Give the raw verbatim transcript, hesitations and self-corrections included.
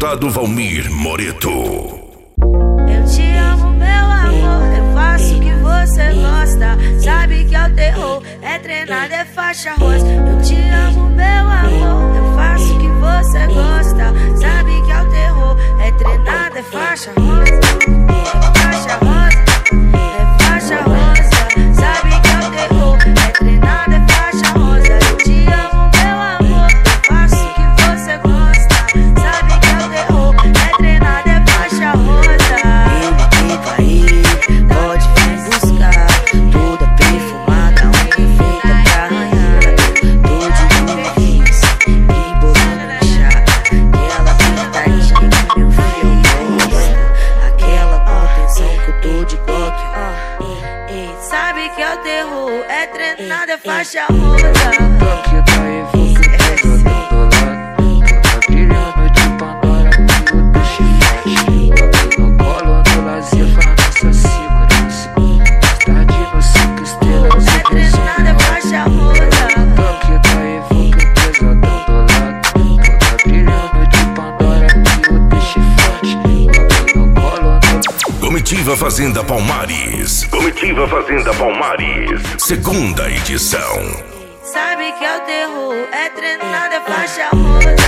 controlado Valmir Moreto. Eu te amo, meu amor, eu faço o que você gosta. Sabe que é o terror, é treinado, é faixa rosa. Eu te amo, meu amor, eu faço o que você gosta. Sabe que é o terror, é treinado, é faixa rosa. É faixa rosa, é faixa rosa. Sabe que é o terror, é treinado, é faixa rosa. Eu te amo, meu amor, eu faço o que você gosta. Sabe que é o terror, é treinado, é faixa rosa. Ele fica aí, pode vir buscar. Toda perfumada, unha feita pra arranhar. Tô de nuvens, embolando no chá. Aquela pintadinha que meu filho gosta. Aquela contenção que eu tô de coque, ó. Sabe que é o terror, é treinado, é faixa rosa. Toque da Evoque, pega dando lado. Tá brilhando de Pandora, tudo deixa forte. No colo, no lazer, pra nossa segurança. Tarde no cinco estrelas, é treinado, é faixa rosa. Toque da Evoque, pega dando lado. Tá brilhando de Pandora, tudo deixa forte. No colo, no... Comitiva Fazenda Palmares. Comitiva Fazenda Palmares. Segunda edição. Sabe que é o terror, é treinado, é faixa rosa.